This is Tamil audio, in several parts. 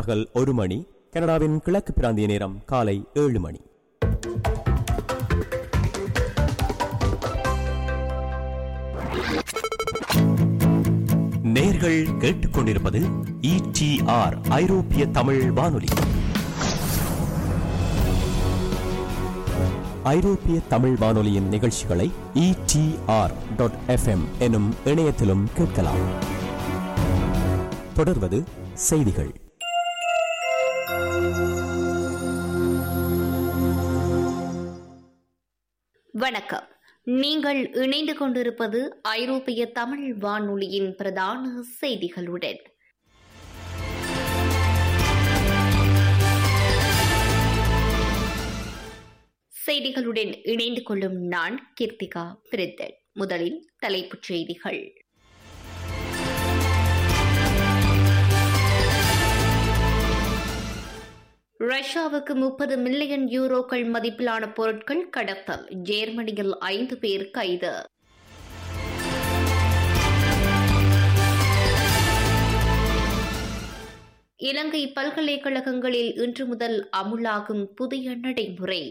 நண்பகல் 1 மணி, கனடாவின் கிழக்கு பிராந்திய நேரம் காலை 7 மணி. நேர்கள் கேட்டுக்கொண்டிருப்பது ETR ஐரோப்பிய தமிழ் வானொலி. ஐரோப்பிய தமிழ் வானொலியின் நிகழ்ச்சிகளை ETR.FM எனும் இணையத்திலும் கேட்கலாம். தொடர்வது செய்திகள். வணக்கம். நீங்கள் இணைந்து கொண்டிருப்பது ஐரோப்பிய தமிழ் வானொலியின் பிரதான செய்திகளுடன். செய்திகளுடன் இணைந்து கொள்ளும் நான் கீர்த்திகா பிரித்தன். முதலில் தலைப்புச் செய்திகள். ரஷ்யாவுக்கு 30 மில்லியன் யூரோக்கள் மதிப்பிலான பொருட்கள் கடத்தல். ஜெர்மனியில் 5 பேர் கைது. இலங்கை பல்கலைக்கழகங்களில் இன்று முதல் அமுலாகும் புதிய நடைமுறை.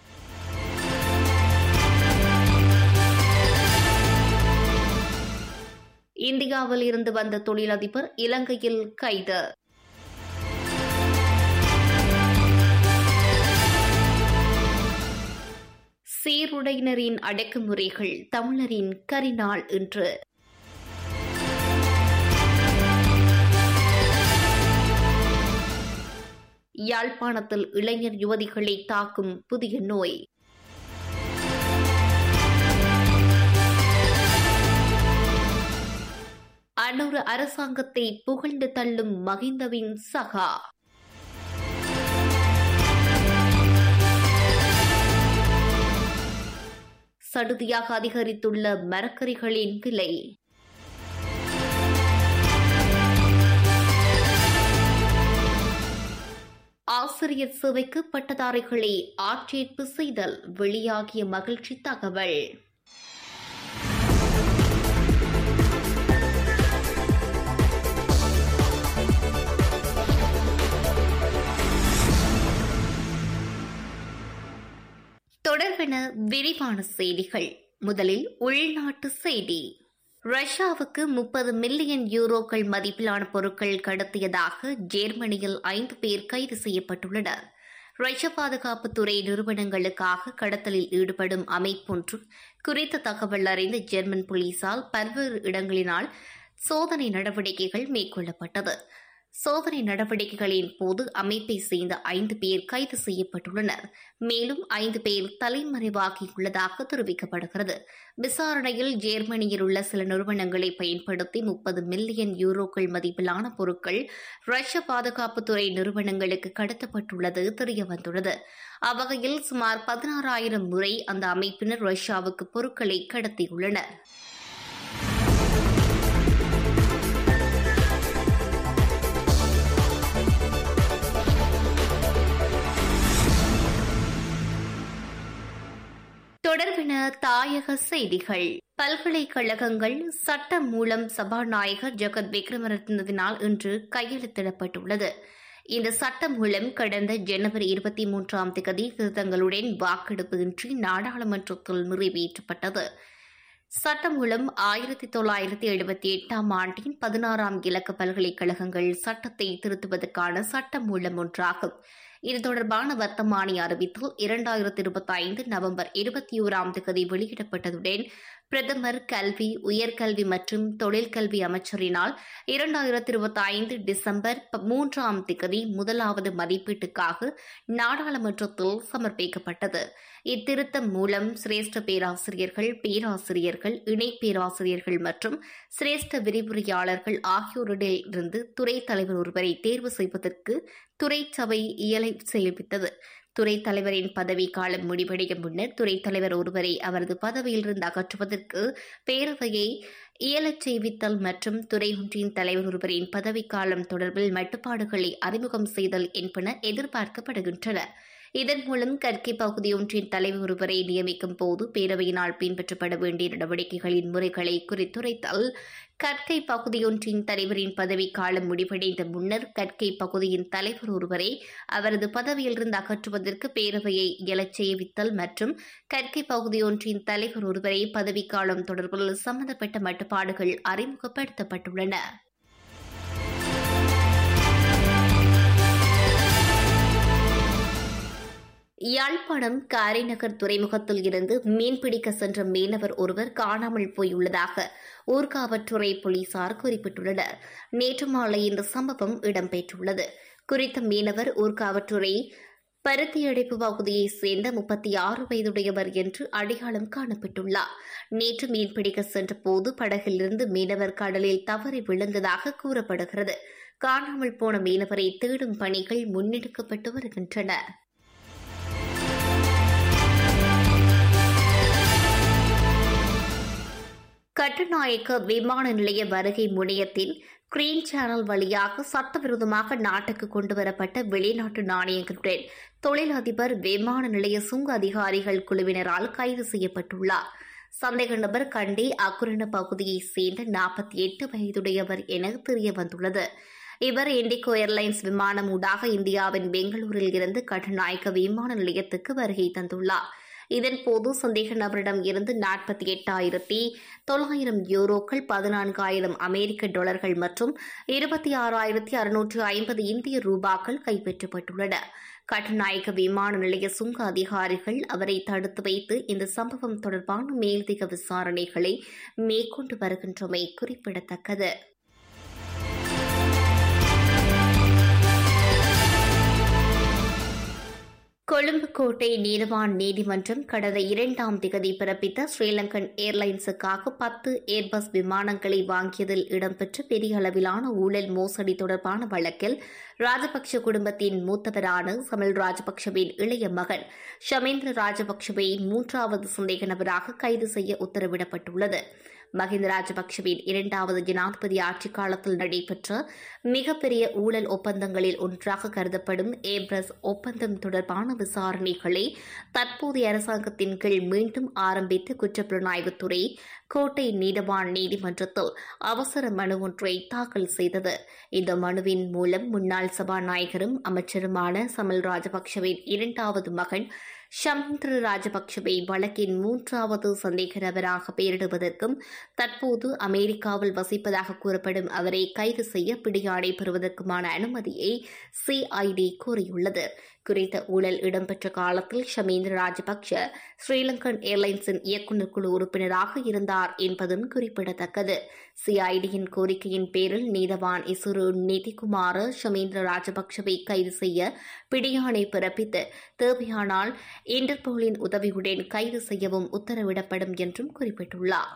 இந்தியாவில் இருந்து வந்த தொழிலதிபர் இலங்கையில் கைது. சீருடையினரின் அடக்குமுறைகள். தமிழரின் கரிநாள் இன்று. யாழ்ப்பாணத்தில் இளைஞர் யுவதிகளை தாக்கும் புதிய நோய். அன்னூறு அரசாங்கத்தை புகழ்ந்து தள்ளும் மகிந்தவின் சகா. சடுதியாக அதிகரித்துள்ள மரக்கறிகளின் விலை. ஆசிரியர் சேவைக்கு பட்டதாரிகளை ஆட்சேர்ப்பு செய்தல். வெளியாகிய மகிழ்ச்சி தகவல். தொடர்பென விரிவான செய்திகள். முதலில் உள்நாட்டு செய்தி. ரஷ்யாவுக்கு 30 மில்லியன் யூரோக்கள் மதிப்பிலான பொருட்கள் கடத்தியதாக ஜெர்மனியில் 5 பேர் கைது செய்யப்பட்டுள்ளனர். ரஷ்ய பாதுகாப்புத்துறை நிறுவனங்களுக்காக கடத்தலில் ஈடுபடும் அமைப்பொன்று குறித்த தகவல் அறிந்த ஜெர்மன் போலீசால் பல்வேறு இடங்களினால் சோதனை நடவடிக்கைகள் மேற்கொள்ளப்பட்டது. சோதனை நடவடிக்கைகளின் போது அமைப்பை சேர்ந்த 5 பேர் கைது செய்யப்பட்டுள்ளனர். மேலும் 5 பேர் தலைமறைவாகியுள்ளதாக தெரிவிக்கப்படுகிறது. விசாரணையில் ஜெர்மனியில் உள்ள சில நிறுவனங்களை பயன்படுத்தி 30 மில்லியன் யூரோக்கள் மதிப்பிலான பொருட்கள் ரஷ்ய பாதுகாப்புத்துறை நிறுவனங்களுக்கு கடத்தப்பட்டுள்ளது தெரியவந்துள்ளது. அவ்வகையில் சுமார் 16,000 முறை அந்த அமைப்பினர் ரஷ்யாவுக்கு பொருட்களை கடத்தியுள்ளனர். தொடர்பின தாயக செய்திகள். பல்கலைக்கழகங்கள் சட்டம் மூலம் சபாநாயகர் ஜெகத் விக்ரமரத்னவினால் இன்று கையெழுத்திடப்பட்டுள்ளது. இந்த சட்டம் மூலம் கடந்த ஜனவரி 23ஆம் தேதி திருத்தங்களுடன் வாக்கெடுப்பு இன்றி நாடாளுமன்றத்தில் நிறைவேற்றப்பட்டது. சட்டம் மூலம் 1978ஆம் ஆண்டின் 16ஆம் இலக்க பல்கலைக்கழகங்கள் சட்டத்தை திருத்துவதற்கான சட்டம் மூலம் ஒன்றாகும். இது தொடர்பான வர்த்தமானி அறிவித்தல் 2025 நவம்பர் 21ஆம் தேதி வெளியிடப்பட்டதுடன் பிரதமர் கல்வி, உயர்கல்வி மற்றும் தொழிற்கல்வி அமைச்சரினால் 2025 டிசம்பர் 3ஆம் தேதி முதலாவது மதிப்பீட்டுக்காக நாடாளுமன்றத்தில் சமர்ப்பிக்கப்பட்டது. இத்திருத்தம் மூலம் சிரேஷ்ட பேராசிரியர்கள், பேராசிரியர்கள், இணை பேராசிரியர்கள் மற்றும் சிரேஷ்ட விரிவுரையாளர்கள் ஆகியோரிடமிருந்து துறை தலைவர் ஒருவரை தேர்வு செய்வதற்கு துறை சபை இயலை செய்வித்தது. துறைத் தலைவரின் பதவிக்காலம் முடிவடையும் முன்னர் துறைத் தலைவர் ஒருவரை அவரது பதவியிலிருந்து அகற்றுவதற்கு பேரவையை இயலச் செய்வித்தல் மற்றும் துறை ஒன்றின் தலைவர் ஒருவரின் பதவிக்காலம் தொடர்பில் மட்டுப்பாடுகளை அறிமுகம் செய்தல் என்பன எதிர்பார்க்கப்படுகின்றன. இதன் மூலம் கற்கை பகுதியொன்றின் தலைவர் ஒருவரை நியமிக்கும் போது பேரவையினால் பின்பற்றப்பட வேண்டிய நடவடிக்கைகளின் முறைகளை குறித்துரைத்தல், கற்கை பகுதியொன்றின் தலைவரின் பதவிக்காலம் முடிவடைந்த முன்னர் கற்கை பகுதியின் தலைவர் ஒருவரை அவரது பதவியிலிருந்து அகற்றுவதற்கு பேரவையை எழச் செய்வித்தல் மற்றும் கற்கை பகுதியொன்றின் தலைவர் ஒருவரை பதவிக்காலம் தொடர்பில் சம்பந்தப்பட்ட மட்டுப்பாடுகள் அறிமுகப்படுத்தப்பட்டுள்ளன. யாழ்ப்பாணம் காரைநகர் துறைமுகத்தில் இருந்து மீன்பிடிக்க சென்ற மீனவர் ஒருவர் காணாமல் போயுள்ளதாக ஊர்காவற்றுறை போலீசார் குறிப்பிட்டுள்ளனர். நேற்று மாலை இந்த சம்பவம் இடம்பெற்றுள்ளது. குறித்த மீனவர் ஊர்காவற்றுறை பருத்தியடைப்பு பகுதியைச் சேர்ந்த 36 வயதுடையவர் என்று அடையாளம் காணப்பட்டுள்ளார். நேற்று மீன்பிடிக்க சென்றபோது படகிலிருந்து மீனவர் கடலில் தவறி விழுந்ததாக கூறப்படுகிறது. காணாமல் போன மீனவரை தேடும் பணிகள் முன்னெடுக்கப்பட்டு வருகின்றன. கட்டுநாயக்க விமான நிலைய வருகை முனையத்தில் கிரீன் சேனல் வழியாக சட்டவிரோதமாக நாட்டுக்கு கொண்டுவரப்பட்ட வெளிநாட்டு நாணயங்களுடன் தொழிலதிபர் விமான நிலைய சுங்க அதிகாரிகள் குழுவினரால் கைது செய்யப்பட்டுள்ளார். சந்தேக நபர் கண்டி அக்குரண பகுதியைச் சேர்ந்த 48 வயதுடையவர் என தெரியவந்துள்ளது. இவர் இண்டிகோ ஏர்லைன்ஸ் விமானம் ஊடாக இந்தியாவின் பெங்களூரில் இருந்து கட்டுநாயக்க விமான நிலையத்துக்கு வருகை தந்துள்ளார். இதன்போது சந்தேக நபரிடம் இருந்து 48,900 யூரோக்கள், 14,000 அமெரிக்க டாலர்கள் மற்றும் 26,650 இந்திய ரூபாக்கள் கைப்பற்றப்பட்டுள்ளன. கட்டுநாயக்க விமான நிலைய சுங்க அதிகாரிகள் அவரை தடுத்து வைத்து இந்த சம்பவம் தொடர்பான மேலதிக விசாரணைகளை மேற்கொண்டு வருகின்றமை குறிப்பிடத்தக்கது. கொழும்பு கோட்டை நீதவான் நீதிமன்றம் கடந்த 2ஆம் திகதி பிறப்பித்த ஸ்ரீலங்கன் ஏர்லைன்ஸுக்காக 10 ஏர்பஸ் விமானங்களை வாங்கியதில் இடம்பெற்ற பெரிய அளவிலான ஊழல் மோசடி தொடர்பான வழக்கில் ராஜபக்ஷ குடும்பத்தின் மூத்தவரான சமல் ராஜபக்ஷவின் இளைய மகன் ஷமேந்திர ராஜபக்ஷவை 3வது சந்தேக நபராக கைது செய்ய உத்தரவிடப்பட்டுள்ளது. மஹிந்த ராஜபக்ஷவின் 2வது ஜனாதிபதி ஆட்சிக் காலத்தில் நடைபெற்ற மிகப்பெரிய ஊழல் ஒப்பந்தங்களில் ஒன்றாக கருதப்படும் ஏப்ரஸ் ஒப்பந்தம் தொடர்பான விசாரணைகளை தற்போதைய அரசாங்கத்தின் கீழ் மீண்டும் ஆரம்பித்து குற்றப்புலனாய்வுத்துறை கோட்டை நீதவான் நீதிமன்றத்தில் அவசர மனு ஒன்றை தாக்கல் செய்தது. இந்த மனுவின் மூலம் முன்னாள் சபாநாயகரும் அமைச்சருமான சமல் ராஜபக்ஷவின் 2வது மகன் ஷமேந்திர ராஜபக்ஷவை வழக்கின் 3வது சந்தேக நபராக பெயரிடுவதற்கும் தற்போது அமெரிக்காவில் வசிப்பதாக கூறப்படும் அவரை கைது செய்ய பிடியாணை பெறுவதற்குமான அனுமதியை சிஐடி கோரியுள்ளது. குறித்த ஊழல் இடம்பெற்ற காலத்தில் ஷமேந்திர ராஜபக்ஷ ஸ்ரீலங்கன் ஏர்லைன்ஸின் இயக்குநர் குழு உறுப்பினராக இருந்தார் என்பதும் குறிப்பிடத்தக்கது. சிஐடியின் கோரிக்கையின் பேரில் நீதவான் இசுரு நிதிகுமார ஷமேந்திர ராஜபக்ஷவை கைது செய்ய பிடியாணை பிறப்பித்து தேவையானால் இன்டர்போலின் உதவியுடன் கைது செய்யவும் உத்தரவிடப்படும் என்றும் குறிப்பிட்டுள்ளார்.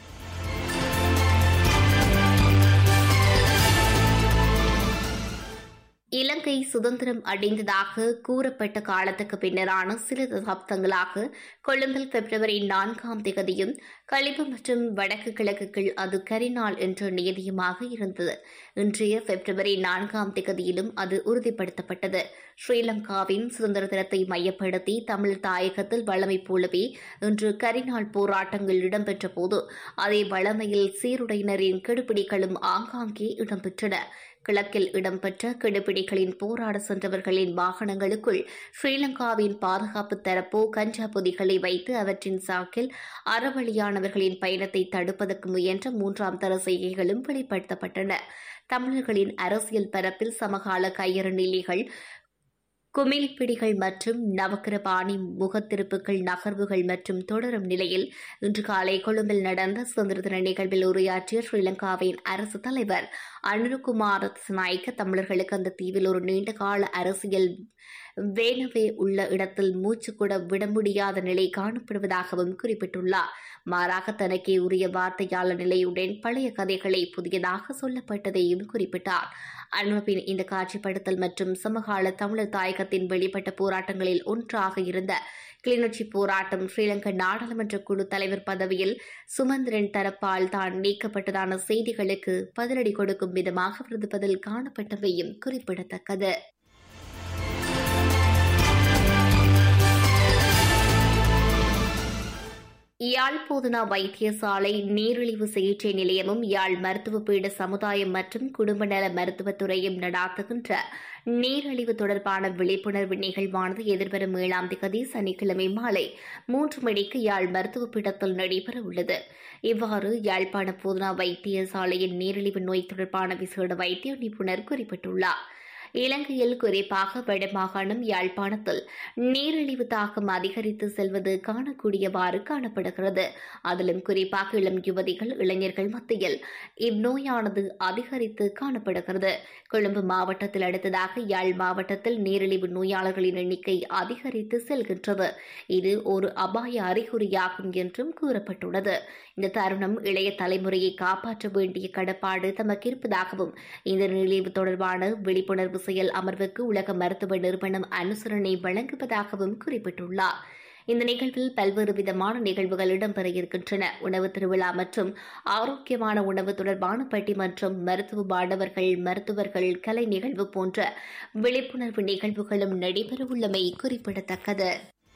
இலங்கை சுதந்திரம் அடைந்ததாக கூறப்பட்ட காலத்துக்கு பின்னரான சில தசாப்தங்களாக கொழும்பில் பிப்ரவரி 4ஆம் திகதியும் கலிப்பு மற்றும் வடக்கு கிழக்குகள் அது கரிநாள் என்ற நியதியமாக இருந்தது. இன்றைய பிப்ரவரி 4ஆம் திகதியிலும் அது உறுதிப்படுத்தப்பட்டது. ஸ்ரீலங்காவின் சுதந்திர தினத்தை மையப்படுத்தி தமிழ் தாயகத்தில் வழமை போலவே இன்று கரிநாள் போராட்டங்கள் இடம்பெற்ற போது அதே வழமையில் சீருடையினரின் கெடுபிடிகளும் ஆங்காங்கே இடம்பெற்றன. கிழக்கில் இடம்பெற்ற கெடுபிடிகளின் போராட சென்றவர்களின் வாகனங்களுக்குள் ஸ்ரீலங்காவின் பாதுகாப்பு தரப்போ கஞ்சா பொதிகளை வைத்து அவற்றின் சாக்கில் அறவழியானவர்களின் பயணத்தை தடுப்பதற்கு முயன்ற 3ஆம் தர செய்கைகளும் வெளிப்படுத்தப்பட்டன. தமிழர்களின் அரசியல் பரப்பில் சமகால கையறு நிலைகள், குமிழ்பிடிகள் மற்றும் நவக்கிரபாணி முகத்திருப்புகள் நகர்வுகள் மற்றும் தொடரும் நிலையில் இன்று காலை கொழும்பில் நடந்த சுதந்திர தின நிகழ்வில் உரையாற்றிய ஸ்ரீலங்காவின் அரசு தலைவர் அனுரகுமார திசாநாயக்க தமிழர்களுக்கு அந்த தீவில் ஒரு நீண்டகால அரசியல் வேணவே உள்ள இடத்தில் மூச்சு கூட விட முடியாத நிலை காணப்படுவதாகவும் குறிப்பிட்டுள்ளார். மாறாக தனக்கே உரிய வார்த்தையாளர் நிலையுடன் பழைய கதைகளை புதியதாக சொல்லப்பட்டதையும் குறிப்பிட்டார். அனுரவின் இந்த காட்சிப்படுத்தல் மற்றும் சமகால தமிழர் தாயகத்தின் வெளிப்பட்ட போராட்டங்களில் ஒன்றாக இருந்த கிளிநொச்சி போராட்டம் ஸ்ரீலங்கா நாடாளுமன்ற குழு தலைவர் பதவியில் சுமந்திரன் தரப்பால் தான் நீக்கப்பட்டதான செய்திகளுக்கு பதிலடி கொடுக்கும் விதமாக அவரது பதில் காணப்பட்டவையும் குறிப்பிடத்தக்கது. யாழ் போதனா வைத்தியசாலை நீரிழிவு சிகிச்சை நிலையமும் யாழ் மருத்துவ பீட சமுதாயம் மற்றும் குடும்ப நல மருத்துவத்துறையும் நடாத்துகின்ற நீரிழிவு தொடர்பான விழிப்புணர்வு நிகழ்வானது எதிர்வரும் 7ஆம் தேதி சனிக்கிழமை மாலை 3 மணிக்கு யாழ் மருத்துவ பீடத்தில் நடைபெறவுள்ளது. இவ்வாறு யாழ்ப்பாண போதனா வைத்தியசாலையின் நீரிழிவு நோய் தொடர்பான விசேட வைத்திய நிபுணர் குறிப்பிட்டுள்ளார். இலங்கையில் குறிப்பாக வடமாகாணம் யாழ்ப்பாணத்தில் நீரிழிவு தாக்கம் அதிகரித்து செல்வது காணக்கூடியவாறு காணப்படுகிறது. அதிலும் குறிப்பாக இளம் யுவதிகள் இளைஞர்கள் மத்தியில் இந்நோயானது அதிகரித்து காணப்படுகிறது. கொழும்பு மாவட்டத்தில் அடுத்ததாக யாழ் மாவட்டத்தில் நீரிழிவு நோயாளர்களின் எண்ணிக்கை அதிகரித்து செல்கின்றது. இது ஒரு அபாய அறிகுறியாகும் என்றும் கூறப்பட்டுள்ளது. இந்த தருணம் இளைய தலைமுறையை காப்பாற்ற வேண்டிய கடப்பாடு தமக்கு இருப்பதாகவும் இந்த நீரிழிவு தொடர்பான விழிப்புணர்வு செயல் அமர்வுக்கு உலக மருத்துவ நிறுவனம் அனுசரணை வழங்குவதாகவும் குறிப்பிட்டுள்ளார். இந்த நிகழ்வில் பல்வேறு விதமான நிகழ்வுகள் இடம்பெற இருக்கின்றன. உணவு திருவிழா மற்றும் ஆரோக்கியமான உணவு தொடர்பான பட்டிமன்றம், மருத்துவ மாணவர்கள், மருத்துவர்கள், கலை நிகழ்வு போன்ற விழிப்புணர்வு நிகழ்வுகளும் நடைபெறவுள்ளமை குறிப்பிடத்தக்கது.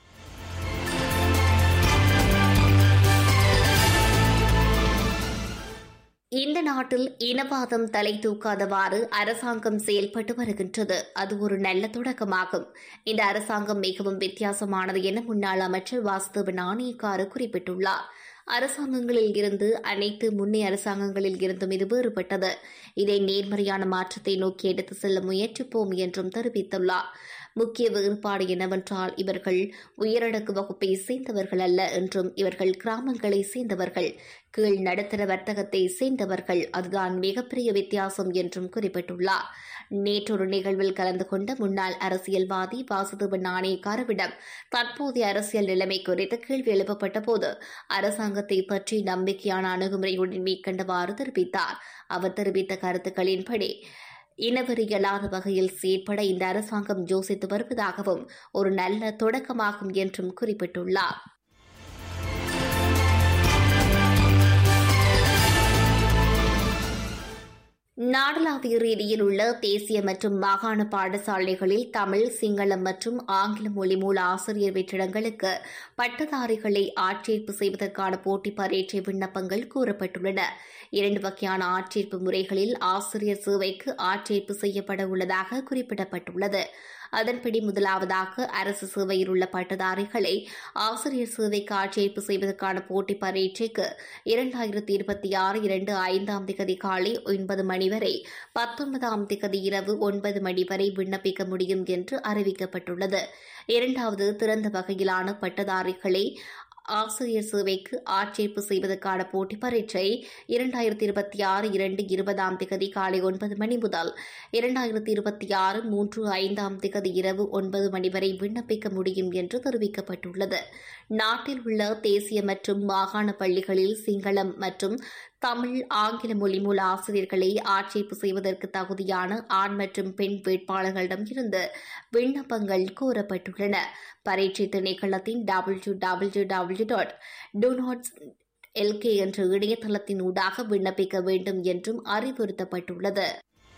இந்த நாட்டில் இனவாதம் தலை தூக்காதவாறு அரசாங்கம் செயல்பட்டு வருகின்றது. அது ஒரு நல்ல தொடக்கமாகும். இந்த அரசாங்கம் மிகவும் வித்தியாசமானது என முன்னாள் அமைச்சர் வாசுதேவ நாணயக்கார குறிப்பிட்டுள்ளார். அரசாங்கங்களில் இருந்து அனைத்து முன்னைய அரசாங்கங்களில் இருந்தும் இது வேறுபட்டது. இதை நேர்மறையான மாற்றத்தை நோக்கி எடுத்து செல்ல முயற்சிப்போம் என்றும் தெரிவித்துள்ளார். முக்கிய வேறுபாடு என்னவென்றால் இவர்கள் உயரடுக்கு வகுப்பை சேர்ந்தவர்கள் அல்ல என்றும் இவர்கள் கிராமங்களை சேர்ந்தவர்கள், கீழ் நடுத்தர வர்த்தகத்தை சேர்ந்தவர்கள். அதுதான் மிகப்பெரிய வித்தியாசம் என்றும் குறிப்பிட்டுள்ளார். நேற்றொரு நிகழ்வில் கலந்து கொண்ட முன்னாள் அரசியல்வாதி வாசுதேவ நாணயக்காரவிடம் தற்போதைய அரசியல் நிலைமை குறித்து கேள்வி எழுப்பப்பட்ட போது அரசாங்கத்தை பற்றி நம்பிக்கையான அணுகுமுறையுடன் மேற்கண்டவாறு தெரிவித்தார். அவர் தெரிவித்த கருத்துக்களின்படி இனவெறியலாத வகையில் செயற்பட இந்த அரசாங்கம் யோசித்து வருவதாகவும் ஒரு நல்ல தொடக்கமாகும் என்றும் குறிப்பிட்டுள்ளார். நாடளாவிய ரீதியில் உள்ள தேசிய மற்றும் மாகாண பாடசாலைகளில் தமிழ், சிங்களம் மற்றும் ஆங்கில மொழி மூல ஆசிரியர் வெற்றிடங்களுக்கு பட்டதாரிகளை ஆட்சேர்ப்பு செய்வதற்கான போட்டி பரீட்சை விண்ணப்பங்கள் கூறப்பட்டுள்ளன. 2 வகையான ஆட்சேர்ப்பு முறைகளில் ஆசிரியர் சேவைக்கு ஆட்சேர்ப்பு செய்யப்பட உள்ளதாக குறிப்பிடப்பட்டுள்ளது. அதன்படி முதலாவதாக அரசு சேவையில் உள்ள பட்டதாரிகளை ஆசிரியர் சேவைக்கு ஆட்சேர்ப்பு செய்வதற்கான போட்டி பரீட்சைக்கு 2026 5ஆம் தேதி காலை 9 மணி வரை 19ஆம் தேதி இரவு 9 மணி வரை விண்ணப்பிக்க முடியும் என்று அறிவிக்கப்பட்டுள்ளது. இரண்டாவது திறந்த வகையிலான பட்டதாரிகளை ஆசிரியர் சேவைக்கு ஆட்சேர்ப்பு செய்வதற்கான போட்டி பரீட்சை 2026 20ஆம் தேதி காலை 9 மணி முதல் 2026 5ஆம் தேதி இரவு 9 மணி வரை விண்ணப்பிக்க முடியும் என்று தெரிவிக்கப்பட்டுள்ளது. நாட்டில் உள்ள தேசிய மற்றும் மாகாண பள்ளிகளில் சிங்களம் மற்றும் தமிழ், ஆங்கில மொழி மூல ஆசிரியர்களை ஆட்சேர்ப்பு செய்வதற்கு தகுதியான ஆண் மற்றும் பெண் வேட்பாளர்களிடம் இருந்து விண்ணப்பங்கள் கோரப்பட்டுள்ளன. பரீட்சை திணைக்களத்தின் www.do.lk என்ற இணையதளத்தின் ஊடாக விண்ணப்பிக்க வேண்டும் என்றும் அறிவுறுத்தப்பட்டுள்ளது.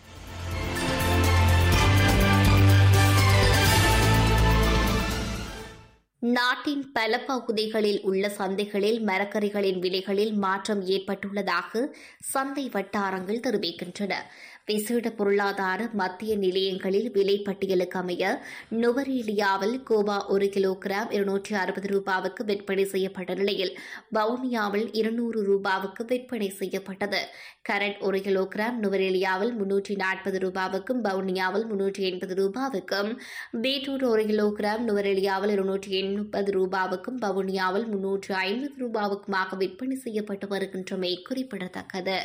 நாட்டின் பல பகுதிகளில் உள்ள சந்தைகளில் மரக்கறிகளின் விலைகளில் மாற்றம் ஏற்பட்டுள்ளதாக சந்தை வட்டாரங்கள் தெரிவிக்கின்றன. விசேட பொருளாதார மத்திய நிலையங்களில் விலை பட்டியலுக்கு அமைய நுவரேலியாவில் கோவா 1 கிலோகிராம் 260 ரூபாவுக்கு விற்பனை செய்யப்பட்ட நிலையில் வவுனியாவில் 200 ரூபாவுக்கு விற்பனை செய்யப்பட்டது. கரண்ட் 1 கிலோகிராம் நுவரேலியாவில் 340 ரூபாவுக்கும் வவுனியாவில் 380 ரூபாவுக்கும், பீட்ரூட் 1 கிலோகிராம் நுவரேலியாவில் 280 ரூபாவுக்கும் வவுனியாவில் 350 ரூபாவுக்குமாக விற்பனை செய்யப்பட்டு வருகின்றமை குறிப்பிடத்தக்கது.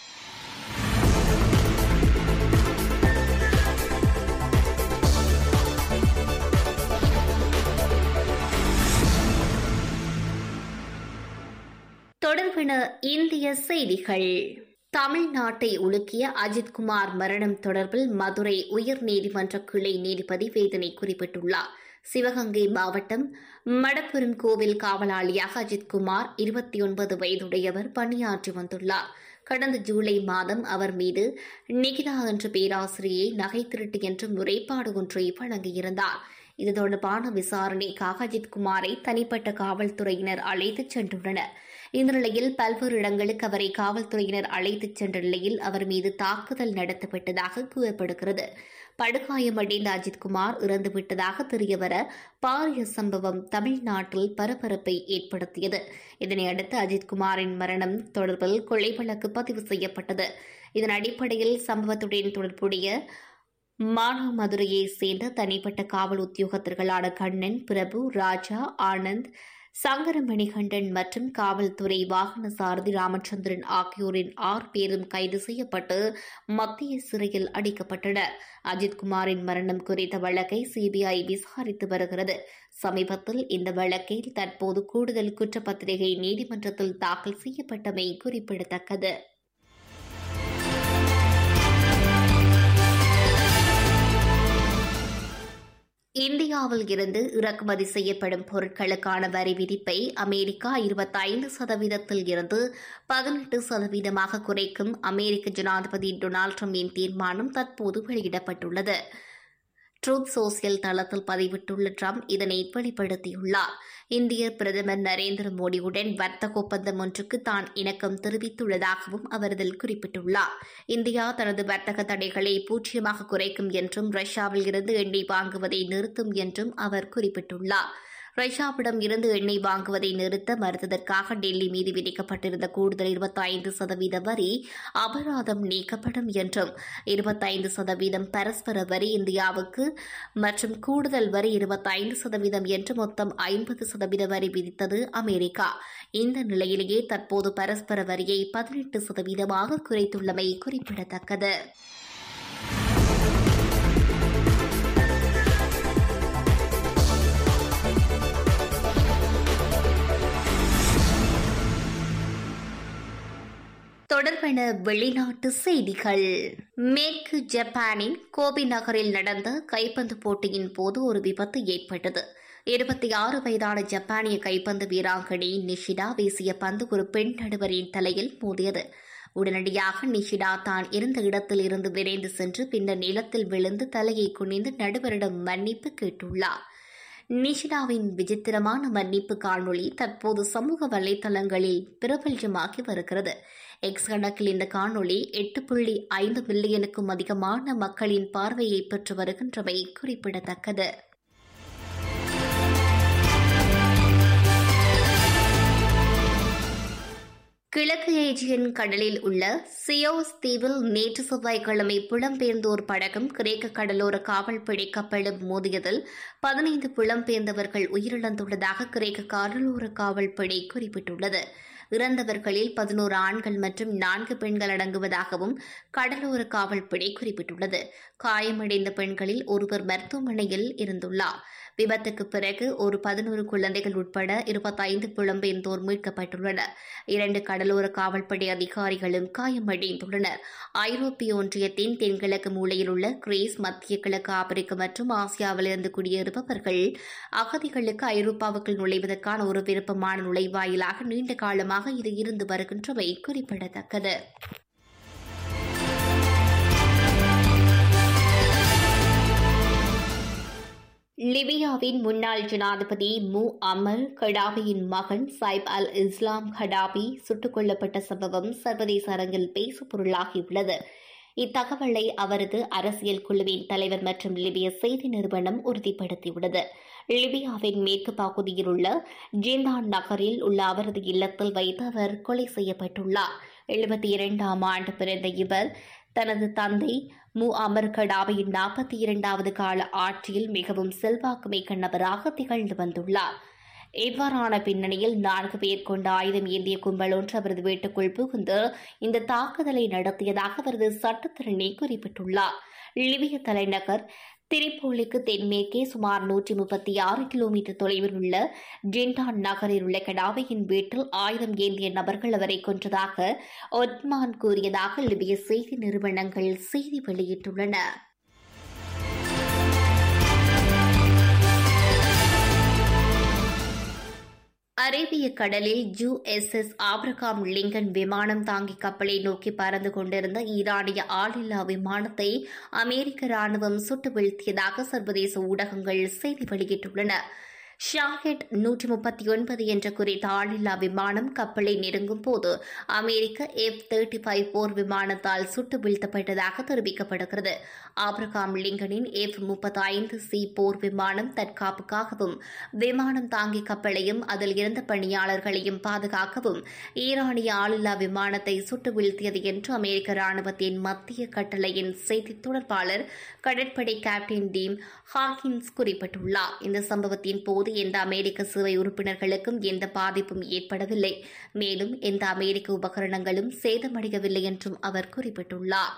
தொடர்பென இந்திய செய்திகள். தமிழ்நாட்டை உலுக்கிய அஜித்குமார் மரணம் தொடர்பில் மதுரை உயர்நீதிமன்ற கிளை நீதிபதி வேதனை குறிப்பிட்டுள்ளார். சிவகங்கை மாவட்டம் மடப்புரம் கோவில் காவலாளியாக அஜித்குமார் 29 வயதுடையவர் பணியாற்றி வந்துள்ளார். கடந்த ஜூலை மாதம் அவர் மீது நிகிதா என்ற பேராசிரியை நகை திருட்டு என்ற முறைப்பாடு ஒன்றை வழங்கியிருந்தார். இது தொடர்பான விசாரணைக்காக அஜித்குமாரை தனிப்பட்ட காவல்துறையினர் அழைத்துச் சென்றுள்ளனர். இந்த நிலையில் பல்வேறு இடங்களுக்கு அவரை காவல்துறையினர் அழைத்துச் சென்ற நிலையில் அவர் மீது தாக்குதல் நடத்தப்பட்டதாக கூறப்படுகிறது. படுகாயமடைந்த அஜித்குமார் இறந்துவிட்டதாக தெரியவர பாரிய சம்பவம் தமிழ்நாட்டில் பரபரப்பை ஏற்படுத்தியது. இதனையடுத்து அஜித்குமாரின் மரணம் தொடர்பில் கொலை வழக்கு பதிவு செய்யப்பட்டது. இதன் அடிப்படையில் சம்பவத்துடன் தொடர்புடைய மானாமதுரையைச் சேர்ந்த தனிப்பட்ட காவல் உத்தியோகத்தர்களான கண்ணன், பிரபு, ராஜா, ஆனந்த், சங்கரமணிகண்டன் மற்றும் காவல்துறை வாகன சாரதி ராமச்சந்திரன் ஆகியோரின் 6 பேரும் கைது செய்யப்பட்டு மத்திய சிறையில் அடைக்கப்பட்டனர். அஜித்குமாரின் மரணம் குறித்த வழக்கை சிபிஐ விசாரித்து வருகிறது. சமீபத்தில் இந்த வழக்கில் தற்போது கூடுதல் குற்றப்பத்திரிகை நீதிமன்றத்தில் தாக்கல் செய்யப்பட்டமை குறிப்பிடத்தக்கது. இந்தியாவில் இருந்து இறக்குமதி செய்யப்படும் பொருட்களுக்கான வரி விதிப்பை அமெரிக்கா 25% இருந்து 18% குறைக்கும் அமெரிக்க ஜனாதிபதி டொனால்டு டிரம்பின் தீர்மானம் தற்போது வெளியிடப்பட்டுள்ளது. ட்ரூத் சோசியல் தளத்தில் பதிவிட்டுள்ள ட்ரம்ப் இதனை வெளிப்படுத்தியுள்ளார். இந்திய பிரதமர் நரேந்திர மோடியுடன் வர்த்தக ஒப்பந்தம் ஒன்றுக்கு தான் இணக்கம் தெரிவித்துள்ளதாகவும் அவர் இதில் குறிப்பிட்டுள்ளார். இந்தியா தனது வர்த்தக தடைகளை 0 குறைக்கும் என்றும் ரஷ்யாவில் இருந்து எண்ணெய் வாங்குவதை நிறுத்தும் என்றும் அவர் குறிப்பிட்டுள்ளார். ரஷ்யாவிடம் இருந்து எண்ணெய் வாங்குவதை நிறுத்த மறுத்ததற்காக டெல்லி மீது விதிக்கப்பட்டிருந்த கூடுதல் 25% வரி அபராதம் நீக்கப்படும் என்றும் 25% பரஸ்பர வரி இந்தியாவுக்கு மற்றும் கூடுதல் வரி 25% என்று மொத்தம் 50% வரி விதித்தது அமெரிக்கா. இந்த நிலையிலேயே தற்போது பரஸ்பர வரியை 18% குறைத்துள்ளமை குறிப்பிடத்தக்கது. தொடர்பான வெளிநாட்டு செய்திகள். மேற்கு ஜப்பானின் கோபி நகரில் நடந்த கைப்பந்து போட்டியின் போது ஒரு விபத்து ஏற்பட்டது. 26 வயதான ஜப்பானிய கைப்பந்து வீராங்கனை நிஷிடா வீசிய பந்து ஒரு பெண் நடுவரின் தலையில் மோதியது. உடனடியாக நிஷிடா தான் இருந்த இடத்தில் இருந்து விரைந்து சென்று பின்னர் நிலத்தில் விழுந்து தலையை குனிந்து நடுவரிடம் மன்னிப்பு கேட்டுள்ளார். நிஷிடாவின் விசித்திரமான மன்னிப்பு காணொளி தற்போது சமூக வலைதளங்களில் பிரபல்யமாகி வருகிறது. எக்ஸ் கணக்கில் இந்த காணொளி 8.5 மில்லியனுக்கும் அதிகமான மக்களின் பார்வையை பெற்று வருகின்றமை குறிப்பிடத்தக்கது. கிழக்கு ஏஜியன் கடலில் உள்ள சியோஸ் தீவில் நேற்று செவ்வாய்க்கிழமை புலம்பெயர்ந்தோர் படகும் கிரேக்க கடலோர காவல்படை கப்பலும் மோதியதில் 15 புலம்பெயர்ந்தவர்கள் உயிரிழந்துள்ளதாக கிரேக்க கடலோர காவல்படை குறிப்பிட்டுள்ளது. இறந்தவர்களில் 11 ஆண்கள் மற்றும் 4 பெண்கள் அடங்குவதாகவும் கடலோர காவல்படை குறிப்பிட்டுள்ளது. காயமடைந்த பெண்களில் ஒருவர் மருத்துவமனையில் இருந்துள்ளார். விபத்துக்கு பிறகு ஒரு 11 குழந்தைகள் உட்பட 25 புலம்பெயர்ந்தோர் மீட்கப்பட்டுள்ளனர். 2 கடலோர காவல்படை அதிகாரிகளும் காயமடைந்துள்ளனர். ஐரோப்பிய ஒன்றியத்தின் தென்கிழக்கு மூலையில் உள்ள கிரீஸ், மத்திய கிழக்கு ஆப்பிரிக்கா மற்றும் ஆசியாவிலிருந்து குடியேறுபவர்கள் அகதிகளுக்கு ஐரோப்பாவுக்குள் நுழைவதற்கான ஒரு விருப்பமான நுழைவாயிலாக நீண்ட காலமாக இது இருந்து வருகின்றமை குறிப்பிடத்தக்கது. லிபியாவின் முன்னாள் ஜனாதிபதி முஅம்மர் கடாபியின் மகன் சைப் அல் இஸ்லாம் கடாபி சுட்டுக் கொல்லப்பட்ட சம்பவம் சர்வதேச அரங்கில் பேசுபொருளாகியுள்ளது. இத்தகவலை அவரது அரசியல் குழுவின் தலைவர் மற்றும் லிபிய செய்தி நிறுவனம் உறுதிப்படுத்தியுள்ளது. லிபியாவின் மேற்கு பகுதியில் உள்ள ஜிந்தான் நகரில் உள்ள அவரது இல்லத்தில் வைத்து அவர் கொலை செய்யப்பட்டுள்ளார். 72ஆம் ஆண்டு பிறந்த இவர் தனது தந்தை முஅம்மர் கடாபியின் 42வது கால ஆட்சியில் மிகவும் செல்வாக்குமிக்க நபராக திகழ்ந்து வந்துள்ளார். இவ்வாறான பின்னணியில் 4 பேர் கொண்ட ஆயுதம் ஏந்திய கும்பல் ஒன்று அவரது வீட்டுக்குள் புகுந்து இந்த தாக்குதலை நடத்தியதாக அவரது சட்டத்தரணி குறிப்பிட்டுள்ளார். லிபிய தலைநகர் திரிப்போலிக்கு தென்மேற்கே சுமார் 136 கிலோமீட்டர் தொலைவில் உள்ள ஜிண்டான் நகரில் உள்ள கடாபியின் வீட்டில் ஆயுதம் ஏந்திய நபர்கள் அவரை கொன்றதாக ஒட்மான் கூறியதாக லிபிய செய்தி நிறுவனங்கள் செய்தி வெளியிட்டுள்ளன. அரேபிய கடலில் USS ஆப்ரகாம் லிங்கன் விமானம் தாங்கி கப்பலை நோக்கி பறந்து கொண்டிருந்த ஈரானிய ஆளில்லா விமானத்தை அமெரிக்க ராணுவம் சுட்டு வீழ்த்தியதாக சர்வதேச ஊடகங்கள் செய்தி வெளியிட்டுள்ளன. ஷாஹெட் 139 என்ற குறித்த ஆளில்லா விமானம் கப்பலை நெருங்கும் போது அமெரிக்க F-35 போர் விமானத்தால் சுட்டு வீழ்த்தப்பட்டதாக தெரிவிக்கப்படுகிறது. ஆப்ரகாம் லிங்கனின் F-35C போர் விமானம் தற்காப்புக்காகவும் விமானம் தாங்கி கப்பலையும் அதில் இருந்த பணியாளர்களையும் பாதுகாக்கவும் ஈரானிய ஆளில்லா விமானத்தை சுட்டு வீழ்த்தியது என்று அமெரிக்க ராணுவத்தின் மத்திய கட்டளையின் செய்தி தொடர்பாளர் கடற்படை கேப்டன் டீம் ஹாக்கின்ஸ் குறிப்பிட்டுள்ளார். இந்த சம்பவத்தின் போது எந்த அமெரிக்க சேவை உறுப்பினர்களுக்கும் எந்த பாதிப்பும் ஏற்படவில்லை, மேலும் எந்த அமெரிக்க உபகரணங்களும் சேதமடையவில்லை என்றும் அவர் குறிப்பிட்டுள்ளார்.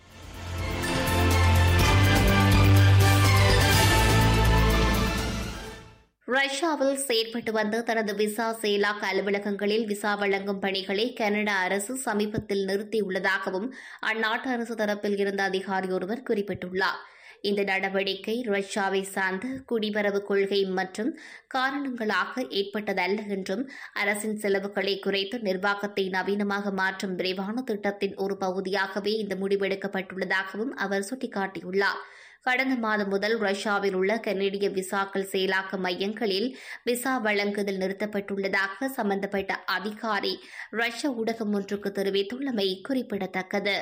ரஷ்யாவில் செயற்பட்டு வந்த தனது விசா செயலாக்க அலுவலகங்களில் விசா வழங்கும் பணிகளை கனடா அரசு சமீபத்தில் நிறுத்தியுள்ளதாகவும் அந்நாட்டு அரசு தரப்பில் இருந்த அதிகாரி ஒருவர் குறிப்பிட்டுள்ளார். இந்த நடவடிக்கை ரஷ்யாவை சார்ந்த குடிவரவு கொள்கை மற்றும் காரணங்களாக ஏற்பட்டதல்ல என்றும் அரசின் செலவுகளை குறைத்து நிர்வாகத்தை நவீனமாக மாற்றும் விரைவான திட்டத்தின் ஒரு பகுதியாகவே இந்த முடிவெடுக்கப்பட்டுள்ளதாகவும் அவர் சுட்டிக்காட்டியுள்ளார். கடந்த மாதம் முதல் ரஷ்யாவில் உள்ள கனேடிய விசாக்கள் செயலாக்க மையங்களில் விசா வழங்குதல் நிறுத்தப்பட்டுள்ளதாக சம்பந்தப்பட்ட அதிகாரி ரஷ்ய ஊடகம் ஒன்றுக்கு தெரிவித்துள்ளமை குறிப்பிடத்தக்கது.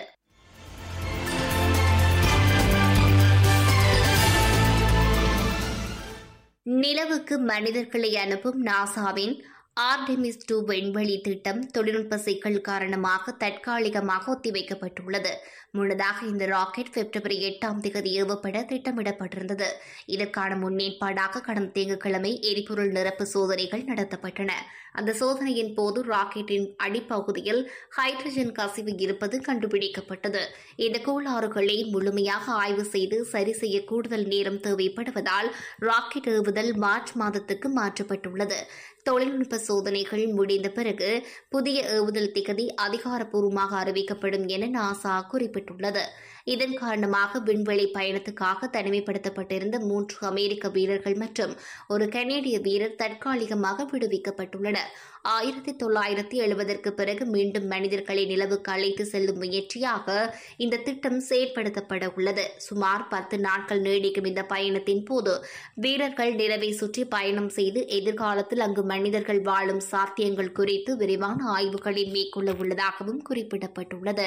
நிலவுக்கு மனிதர்களை அனுப்பும் நாசாவின் ஆர்டெமிஸ் 2 விண்வெளி திட்டம் தொழில்நுட்ப சிக்கல் காரணமாக தற்காலிகமாக ஒத்திவைக்கப்பட்டுள்ளது. முன்னதாக இந்த ராக்கெட் February 8 ஏவப்பட திட்டமிடப்பட்டிருந்தது. இதற்கான முன்னேற்பாடாக கடந்த திங்கட்கிழமை எரிபொருள் நிரப்பு சோதனைகள் நடத்தப்பட்டன. அந்த சோதனையின் போது ராக்கெட்டின் அடிப்பகுதியில் ஹைட்ரஜன் கசிவு இருப்பது கண்டுபிடிக்கப்பட்டது. இந்த கோளாறுகளை முழுமையாக ஆய்வு செய்து சரி செய்ய கூடுதல் நேரம் தேவைப்படுவதால் ராக்கெட் ஏவுதல் மார்ச் மாதத்துக்கு மாற்றப்பட்டுள்ளது. தொழில்நுட்ப சோதனைகள் முடிந்த பிறகு புதிய ஏவுதல் திகதி அதிகாரப்பூர்வமாக அறிவிக்கப்படும் என நாசா குறிப்பிட்டுள்ளது. இதன் காரணமாக விண்வெளி பயணத்துக்காக தனிமைப்படுத்தப்பட்டிருந்த 3 அமெரிக்க வீரர்கள் மற்றும் ஒரு கனேடிய வீரர் தற்காலிகமாக விடுவிக்கப்பட்டுள்ளனர். 1970க்கு பிறகு மீண்டும் மனிதர்களை நிலவுக்கு அழைத்து செல்லும் முயற்சியாக இந்த திட்டம் செயற்படுத்தப்பட உள்ளது. சுமார் 10 நாட்கள் நீடிக்கும் இந்த பயணத்தின் போது வீரர்கள் நிலவை சுற்றி பயணம் செய்து எதிர்காலத்தில் அங்கு மனிதர்கள் வாழும் சாத்தியங்கள் குறித்து விரிவான ஆய்வுகளை மேற்கொள்ள உள்ளதாகவும் குறிப்பிடப்பட்டுள்ளது.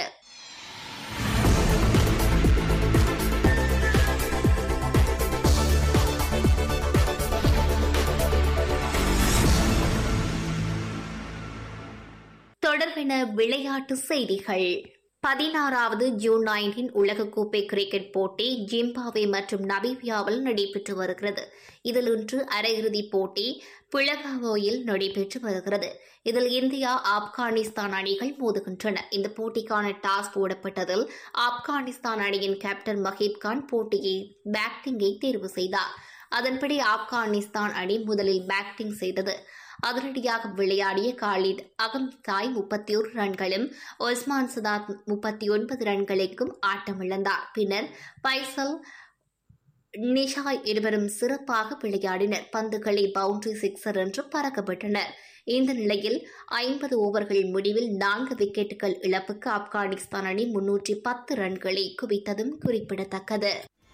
தொடர்பென விளையாட்டு செய்திகள். 16வது U19 உலகக்கோப்பை கிரிக்கெட் போட்டி ஜிம்பாப்வே மற்றும் நமீபியாவில் நடைபெற்று வருகிறது. இதில் இன்று அரையிறுதிப் போட்டி புலகாவோவில் நடைபெற்று வருகிறது. இதில் இந்தியா ஆப்கானிஸ்தான் அணிகள் மோதுகின்றன. இந்த போட்டிக்கான டாஸ் போடப்பட்டதில் ஆப்கானிஸ்தான் அணியின் கேப்டன் மஹீப் கான் பேட்டிங்கை தேர்வு செய்தார். அதன்படி ஆப்கானிஸ்தான் அணி முதலில் பேட்டிங் செய்தது. அதிரடியாக விளையாடிய காலித் அகம்தாய் 31 ரன்களும் ஒஸ்மான் சதாத் 39 ரன்களுக்கும் ஆட்டமிழந்தார். பின்னர் பைசல் நிஷாய் இருவரும் சிறப்பாக விளையாடினர். பந்துகளை பவுண்டரி சிக்ஸர் என்று பறக்கப்பட்டனர். இந்த நிலையில் 50 ஓவர்கள் முடிவில் 4 விக்கெட்டுகள் இழப்புக்கு ஆப்கானிஸ்தான் அணி 310 ரன்களை குவித்ததும் குறிப்பிடத்தக்கது.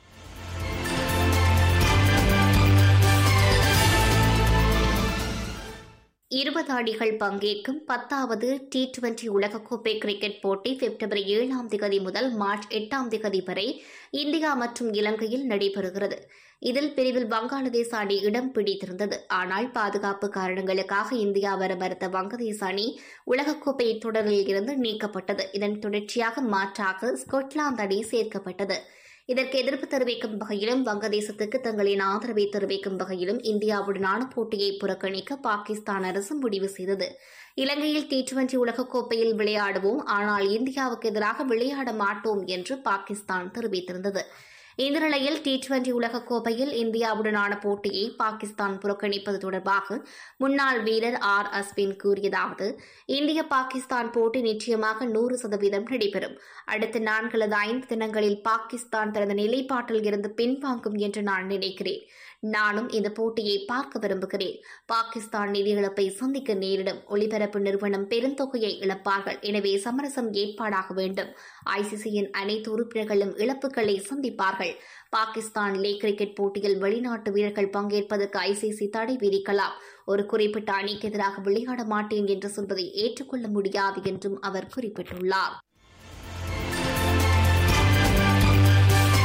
20 அணிகள் பங்கேற்கும் 10வது T20 உலகக்கோப்பை கிரிக்கெட் போட்டி February 7 முதல் மார்ச் 8 வரை இந்தியா மற்றும் இலங்கையில் நடைபெறுகிறது. இதில் பிரிவில் வங்காளதேச அணி இடம் பிடித்திருந்தது. ஆனால் பாதுகாப்பு காரணங்களுக்காக இந்தியா வர மறுத்த வங்கதேச அணி உலகக்கோப்பை தொடரில் இருந்து நீக்கப்பட்டது. இதன் தொடர்ச்சியாக மாற்றாக ஸ்கொட்லாந்து அணி சேர்க்கப்பட்டது. இதற்கு எதிர்ப்பு தெரிவிக்கும் வகையிலும் வங்கதேசத்துக்கு தங்களின் ஆதரவை தெரிவிக்கும் வகையிலும் இந்தியாவுடனான போட்டியை புறக்கணிக்க பாகிஸ்தான் அரசு முடிவு செய்தது. இலங்கையில் T20 உலகக்கோப்பையில் விளையாடுவோம், ஆனால் இந்தியாவுக்கு எதிராக விளையாட மாட்டோம் என்று பாகிஸ்தான் தெரிவித்திருந்தது. இந்த நிலையில் T20 உலகக்கோப்பையில் இந்தியாவுடனான போட்டியை பாகிஸ்தான் புறக்கணிப்பது தொடர்பாக முன்னாள் வீரர் அஸ்வின் கூறியதாவது: இந்திய பாகிஸ்தான் போட்டி நிச்சயமாக 100% நடைபெறும். அடுத்த 4 அல்லது 5 தினங்களில் பாகிஸ்தான் தனது நிலைப்பாட்டில் இருந்து பின்வாங்கும் என்று நான் நினைக்கிறேன். நானும் இந்த போட்டியை பார்க்க விரும்புகிறேன். பாகிஸ்தான் நிதி இழப்பை சந்திக்க நேரிடும். ஒளிபரப்பு நிறுவனம் பெருந்தொகையை இழப்பார்கள். எனவே சமரசம் ஏற்பாடாக வேண்டும். ICCயின் அனைத்து உறுப்பினர்களும் இழப்புகளை சந்திப்பார்கள். பாகிஸ்தான் லே கிரிக்கெட் போட்டியில் வெளிநாட்டு வீரர்கள் பங்கேற்பதற்கு ICC தடை விதிக்கலாம். ஒரு குறிப்பிட்ட அணிக்கு எதிராக விளையாட மாட்டேன் என்று சொல்வதை ஏற்றுக்கொள்ள முடியாது என்றும் அவர் குறிப்பிட்டுள்ளார்.